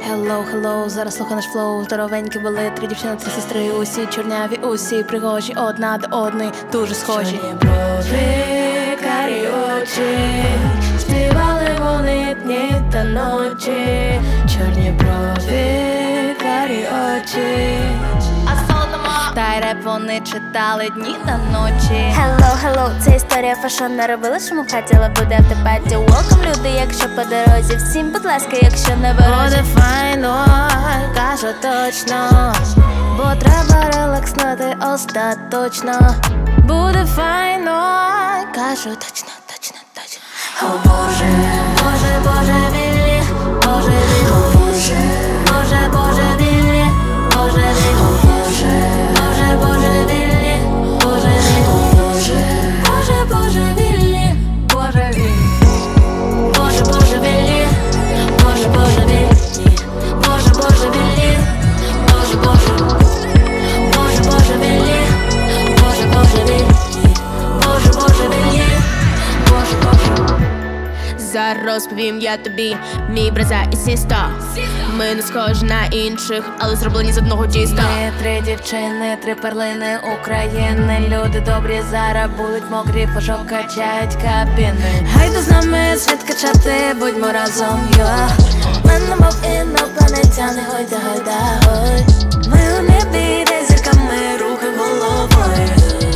Hello, hello, зараз слухай наш флоу. Здоровенькі були, три дівчини, три сестри. Усі чорняві, усі пригожі, одна до одної дуже схожі. Чорні брови, карі очі, співали вони дні та ночі. Чорні брови, карі очі. Та й реп вони читали дні та ночі. Hello, hello, це історія фашон не робила, що ми хотіла буде автопаті. Welcome, люди, якщо по дорозі. Всім, будь ласка, якщо не ворожі. Буде файно, кажу точно, бо треба релакснути остаточно. Буде файно, кажу точно, точно, точно. О Боже, Боже, Боже, вільні, Боже, вільні, Боже, Боже, Боже, вільні, Боже, вільні, Боже, Боже, Боже, вільні, Боже, вільні, Боже, Боже, Боже, вільні, Боже, вільні, Боже, Боже, вільні, Боже, Боже, вільні, Боже, Боже, вільні, Боже, Боже, Боже, Боже, вільні, Боже, Боже, вільні, Боже, Боже, вільні, Боже, Боже. Зараз розповім я тобі, мій браза і сіста. Ми не схожі на інших, але зроблені з одного тіста. Ми три дівчини, три перлини України. Люди добрі, зараз будуть мокрі, пошок качають кабіни. Гайда з нами світ качати, будьмо разом, йо. Мене мов інопланетяни, гойда, гойда, гой. Ми у небі, де зірками, рухи головою.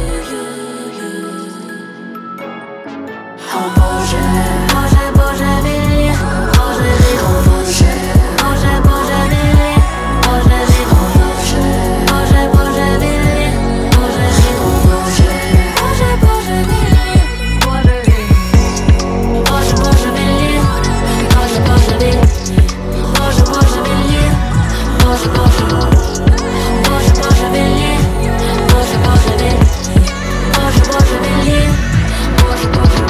О Боже, Боже, Боже, вільні, Боже, вільні, Боже, Боже, Боже, вільні, Боже, вільні, Боже, Боже, Боже, вільні, Боже, вільні, Боже, Боже, Боже, вільні, Боже, вільні, Боже, Боже, вільні, Боже, Боже, вільні, Боже, Боже, вільні, Боже, Боже, Боже, Боже, вільні, Боже, Боже, вільні, Боже, Боже, вільні, Боже, Боже.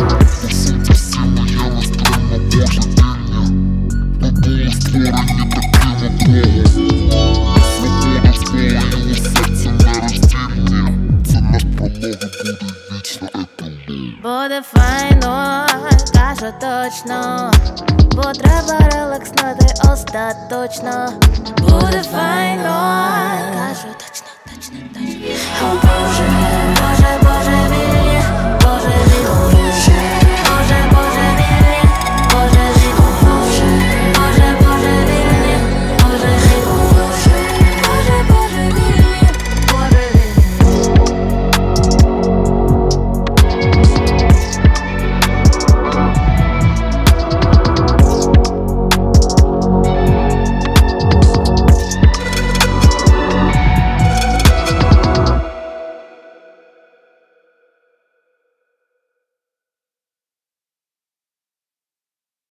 Буде файно, кажу точно, бо треба релакснути остаточно. Буде файно, кажу точно, точно, точно. О Боже.